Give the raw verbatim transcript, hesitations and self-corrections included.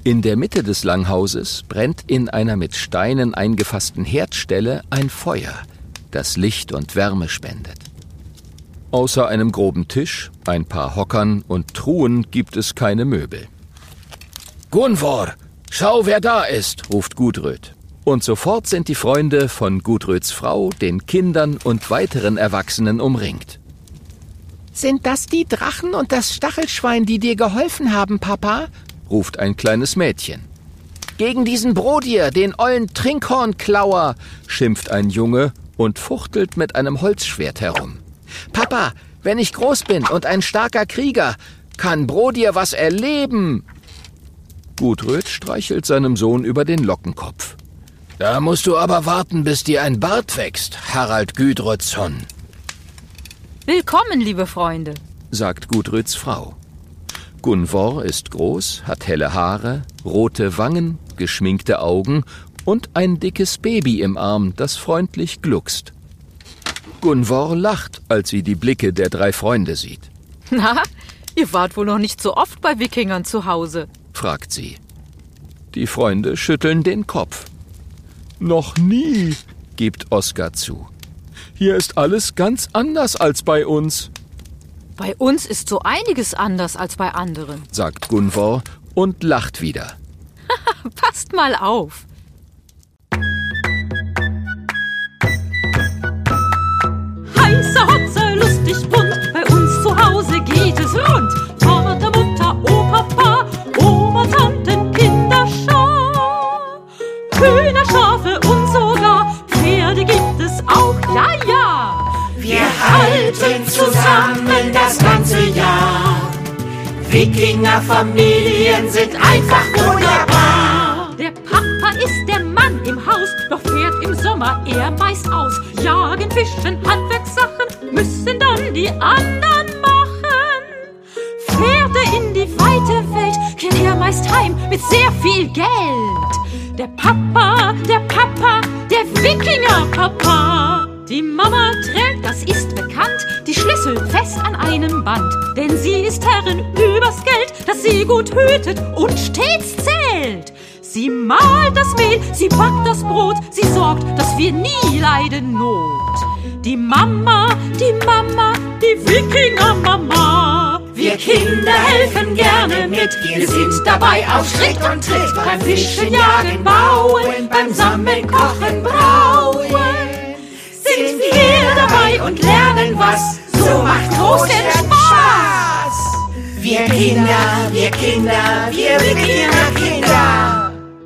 In der Mitte des Langhauses brennt in einer mit Steinen eingefassten Herdstelle ein Feuer, das Licht und Wärme spendet. Außer einem groben Tisch, ein paar Hockern und Truhen gibt es keine Möbel. »Gunvor, schau, wer da ist«, ruft Gudröd. Und sofort sind die Freunde von Gudröds Frau, den Kindern und weiteren Erwachsenen umringt. »Sind das die Drachen und das Stachelschwein, die dir geholfen haben, Papa?« ruft ein kleines Mädchen. »Gegen diesen Brodier, den ollen Trinkhornklauer«, schimpft ein Junge und fuchtelt mit einem Holzschwert herum. »Papa, wenn ich groß bin und ein starker Krieger, kann Brodier was erleben.« Gudröd streichelt seinem Sohn über den Lockenkopf. »Da musst du aber warten, bis dir ein Bart wächst, Harald Gudrödsson.« »Willkommen, liebe Freunde«, sagt Gudröds Frau. Gunvor ist groß, hat helle Haare, rote Wangen, geschminkte Augen und ein dickes Baby im Arm, das freundlich gluckst. Gunvor lacht, als sie die Blicke der drei Freunde sieht. »Na, ihr wart wohl noch nicht so oft bei Wikingern zu Hause«, fragt sie. Die Freunde schütteln den Kopf. »Noch nie«, gibt Oskar zu. »Hier ist alles ganz anders als bei uns.« »Bei uns ist so einiges anders als bei anderen«, sagt Gunvor und lacht wieder. »Passt mal auf.« Heiße Hotze, lustig bunt, bei uns zu Hause geht es rund. Vater, Mutter, Opa, Papa, Oma, Tanten, Kinderschar. Hühner, Schafe und sogar Pferde gibt es auch, ja, ja. Wir halten zusammen das ganze Jahr. Wikingerfamilien sind einfach wunderbar. Der Papa ist der Mann im Haus, doch fährt im Sommer er meist aus. Jagen, fischen, Handwerkssachen müssen dann die anderen machen. Fährt er in die weite Welt, kehrt er meist heim mit sehr viel Geld. Der Papa, der Papa, der Wikingerpapa. Die Mama trägt, das ist bekannt, die Schlüssel fest an einem Band. Denn sie ist Herrin übers Geld, das sie gut hütet und stets zählt. Sie mahlt das Mehl, sie backt das Brot, sie sorgt, dass wir nie leiden Not. Die Mama, die Mama, die Wikingermama. Wir Kinder helfen gerne mit, wir sind dabei auf Schritt und Tritt. Beim Fischen, Jagen, Bauen, beim Sammeln, Kochen, Brauen. Sind wir dabei und lernen was, so macht großen Spaß. Wir Kinder, wir Kinder, wir Wikinger-Kinder.